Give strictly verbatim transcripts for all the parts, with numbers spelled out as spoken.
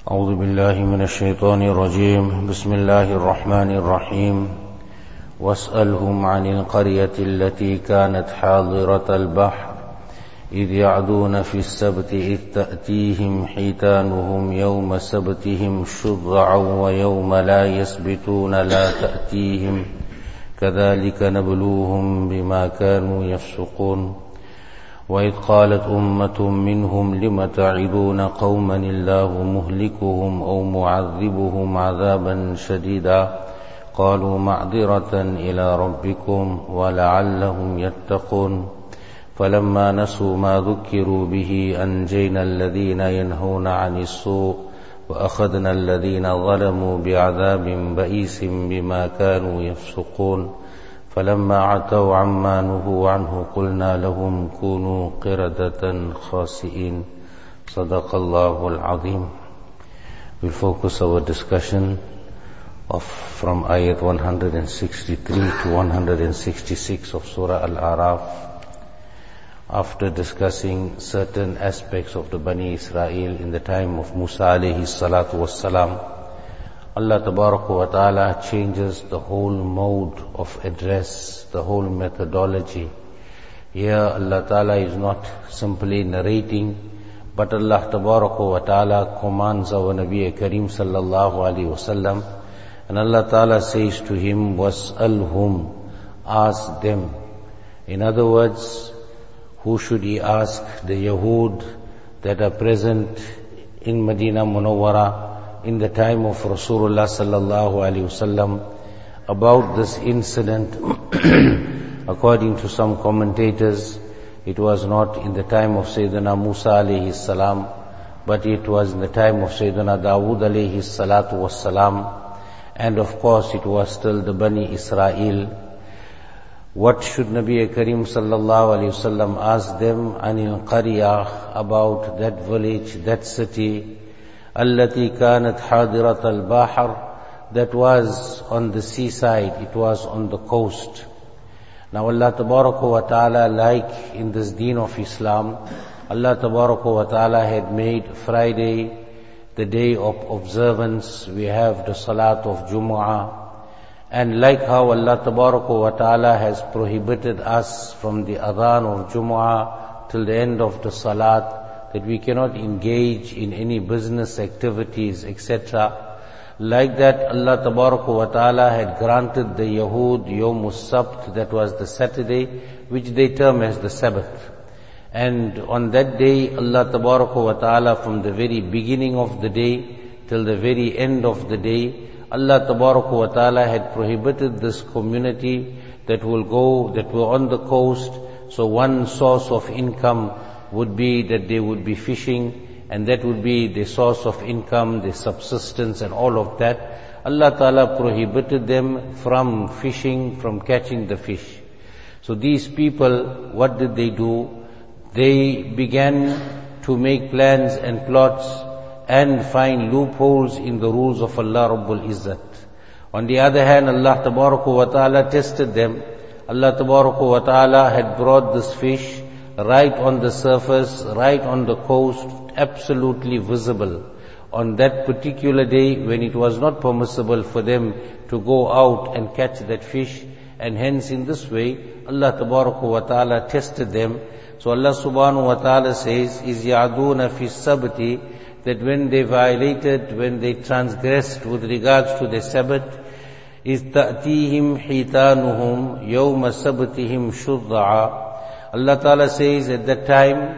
أعوذ بالله من الشيطان الرجيم. بسم الله الرحمن الرحيم. واسألهم عن القرية التي كانت حاضرة البحر إذ يعدون في السبت إذ تأتيهم حيتانهم يوم سبتهم شرعا ويوم لا يسبتون لا تأتيهم كذلك نبلوهم بما كانوا يفسقون. وإذ قالت أمة منهم لم تعظون قوما الله مهلكهم أو معذبهم عذابا شديدا قالوا معذرة إلى ربكم ولعلهم يتقون. فلما نسوا ما ذكروا به أنجينا الذين ينهون عن السوء وأخذنا الذين ظلموا بعذاب بئيس بما كانوا يفسقون. فلما عتوا عما نهوا عنه قلنا لهم كونوا قردة خاسئين. صدق الله العظيم. We'll focus our discussion of from ayat one hundred sixty-three to one hundred sixty-six of Surah Al-A'raf. After discussing certain aspects of the Bani Israel in the time of Musa alayhi salatu wassalam, Allah Tabaraka wa Ta'ala changes the whole mode of address, the whole methodology. Here Allah Ta'ala is not simply narrating, but Allah Tabaraka wa Ta'ala commands our Nabi Kareem sallallahu alayhi wa sallam, and Allah Ta'ala says to him, "Was'alhum," ask them. In other words, who should he ask? The Yahud that are present in Medina Munawwara in the time of Rasulullah sallallahu alaihi wasallam about this incident. According to some commentators, it was not in the time of Sayyidina Musa alayhi salam, but it was in the time of Sayyidina Dawood alayhi salatu wassalam, and of course it was still the Bani Israel. What should Nabi Kareem sallallahu alayhi wasallam ask them? Anil qaryah, about that village, that city, allati kanat hadirat al-bahr, that was on the seaside, it was on the coast. Now Allah Tabaraka wa Ta'ala, like in this deen of Islam, Allah Tabaraka wa Ta'ala had made Friday the day of observance. We have the Salat of Jumu'ah. And like how Allah Tabaraka wa Ta'ala has prohibited us from the adhan of Jumu'ah till the end of the Salat, that we cannot engage in any business activities, et cetera. Like that, Allah Tabaraka wa Ta'ala had granted the Yahud Yawmus Sabt, that was the Saturday, which they term as the Sabbath. And on that day, Allah Tabaraka wa Ta'ala, from the very beginning of the day till the very end of the day, Allah Tabaraka wa Ta'ala had prohibited this community that will go, that were on the coast. So one source of income would be that they would be fishing, and that would be the source of income, the subsistence and all of that. Allah Ta'ala prohibited them from fishing, from catching the fish. So these people, what did they do? They began to make plans and plots and find loopholes in the rules of Allah Rabbul Izzat. On the other hand, Allah Tabaraka wa Ta'ala tested them. Allah Tabaraka wa Ta'ala had brought this fish right on the surface, right on the coast, absolutely visible. On that particular day when it was not permissible for them to go out and catch that fish, and hence in this way Allah Tabaraka wa Ta'ala tested them. So Allah Subhanahu wa Ta'ala says, "Iz ya'duna fi sabti," that when they violated, when they transgressed with regards to the Sabbath, "Iz ta'tihim hitanuhum yawma sabtihim shur'a." Allah Ta'ala says, at that time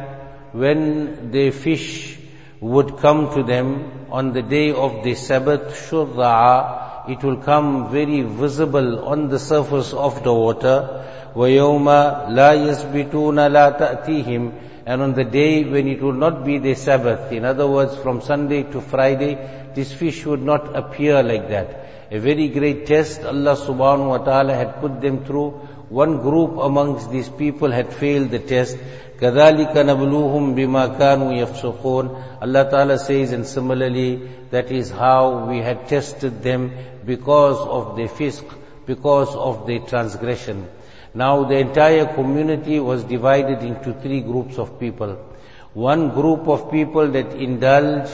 when the fish would come to them on the day of the Sabbath, shur'a, it will come very visible on the surface of the water. وَيَوْمَ لَا يَسْبِتُونَ لَا تَأْتِيهِمْ, and on the day when it will not be the Sabbath, in other words, from Sunday to Friday, this fish would not appear like that. A very great test Allah Subhanahu wa Ta'ala had put them through. One group amongst these people had failed the test. كَذَلِكَ نَبْلُوهُمْ بِمَا كَانُوا يَفْسُقُونَ. Allah Ta'ala says, and similarly, that is how we had tested them because of their fisq, because of their transgression. Now the entire community was divided into three groups of people. One group of people that indulge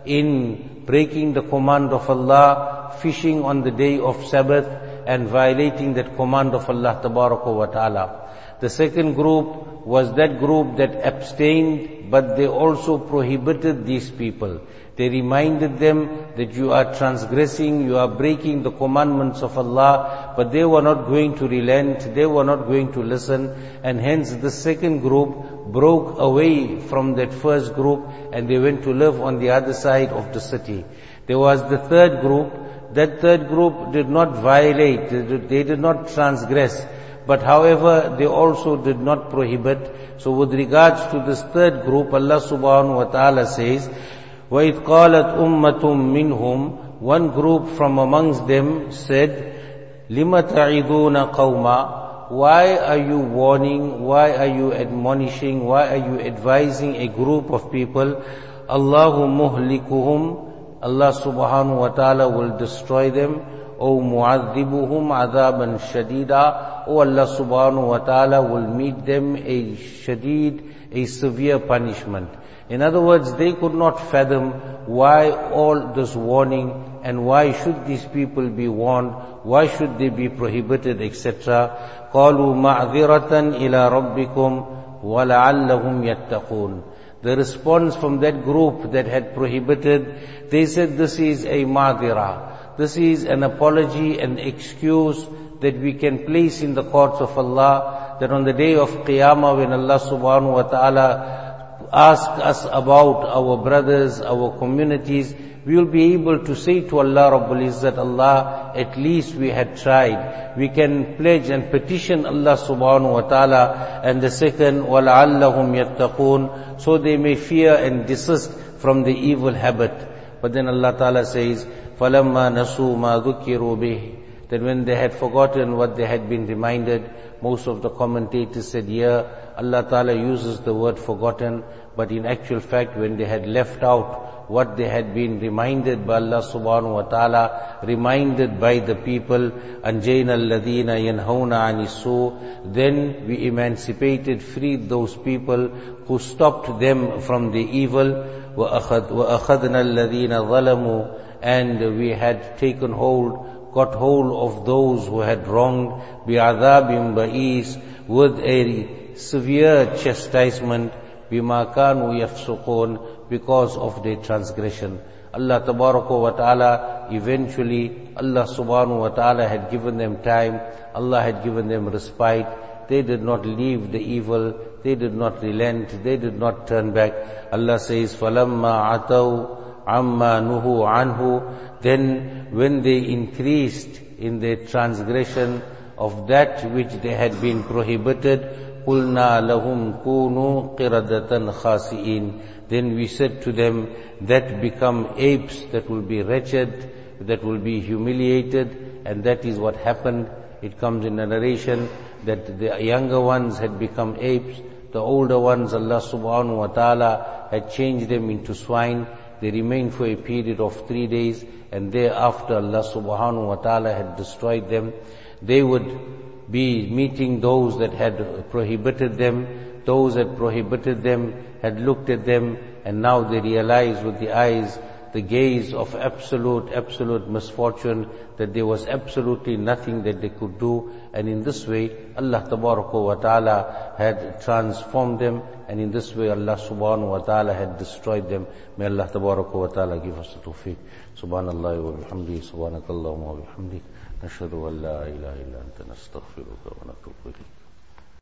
in breaking the command of Allah, fishing on the day of Sabbath, and violating that command of Allah Tabaraka wa Ta'ala. The second group was that group that abstained, but they also prohibited these people. They reminded them that you are transgressing, you are breaking the commandments of Allah, but they were not going to relent, they were not going to listen, and hence the second group broke away from that first group and they went to live on the other side of the city. There was the third group. That third group did not violate, they did not transgress, but however they also did not prohibit. So with regards to this third group, Allah subhanahu wa ta'ala says, وَإِذْ قَالَتْ أُمَّةٌ مِّنْهُمْ, one group from amongst them said, لِمَ تَعِذُونَ قَوْمًا, why are you warning, why are you admonishing, why are you advising a group of people? Allahu muhlikuhum, Allah subhanahu wa ta'ala will destroy them. O mu'adhibuhum adhaban shadida, O Allah subhanahu wa ta'ala will meet them a shadid, a severe punishment. In other words, they could not fathom why all this warning and why should these people be warned, why should they be prohibited, et cetera. قَالُوا مَعْذِرَةً إِلَىٰ رَبِّكُمْ وَلَعَلَّهُمْ يَتَّقُونَ. The response from that group that had prohibited, they said this is a ma'dhira. This is an apology, an excuse that we can place in the courts of Allah, that on the day of Qiyamah when Allah subhanahu wa ta'ala ask us about our brothers, our communities, we will be able to say to Allah Rabbul Izzat, Allah, at least we had tried. We can pledge and petition Allah subhanahu wa ta'ala. And the second, وَلَعَلَّهُمْ يَتَّقُونَ, so they may fear and desist from the evil habit. But then Allah ta'ala says, فَلَمَّا نَسُوا مَا ذُكِّرُوا بِهِ, that when they had forgotten what they had been reminded, most of the commentators said, yeah, Allah ta'ala uses the word forgotten, but in actual fact when they had left out what they had been reminded by Allah subhanahu wa ta'ala, reminded by the people, أَنْجَيْنَا الَّذِينَ يَنْهَوْنَ عَنِ السُّوءِ, then we emancipated, freed those people who stopped them from the evil. وَأَخَذْنَا الَّذِينَ ظَلَمُوا, and we had taken hold, got hold of those who had wronged, بِعَذَابٍ بَئِيسٍ, with a severe chastisement, بِمَا كَانُوا يَفْسُقُونَ, because of their transgression. Allah Tabaraka wa Ta'ala, eventually, Allah Subhanahu wa Ta'ala had given them time, Allah had given them respite. They did not leave the evil, they did not relent, they did not turn back. Allah says, فَلَمَّا عَتَوْا عَمَّا نُهُوا عَنْهُ, then when they increased in their transgression of that which they had been prohibited, قُلْنَا لَهُمْ كُونُوا قِرَدَةً خَاسِئِينَ, then we said to them, that become apes, that will be wretched, that will be humiliated, and that is what happened. It comes in a narration that the younger ones had become apes, the older ones, Allah subhanahu wa ta'ala had changed them into swine. They remained for a period of three days, and thereafter Allah subhanahu wa ta'ala had destroyed them. They would be meeting those that had prohibited them, those that prohibited them had looked at them, and now they realize with the eyes, the gaze of absolute, absolute misfortune, that there was absolutely nothing that they could do. And in this way, Allah Tabaraka wa Ta'ala had transformed them, and in this way Allah Subhanahu wa Ta'ala had destroyed them. May Allah Tabaraka wa Ta'ala give us the tawfiq. Subhanallah wa bihamdihi, subhanakallahumma wa bihamdihi, nashhadu an la ilaha illa anta nastaghfiruka wa natubu ilayk.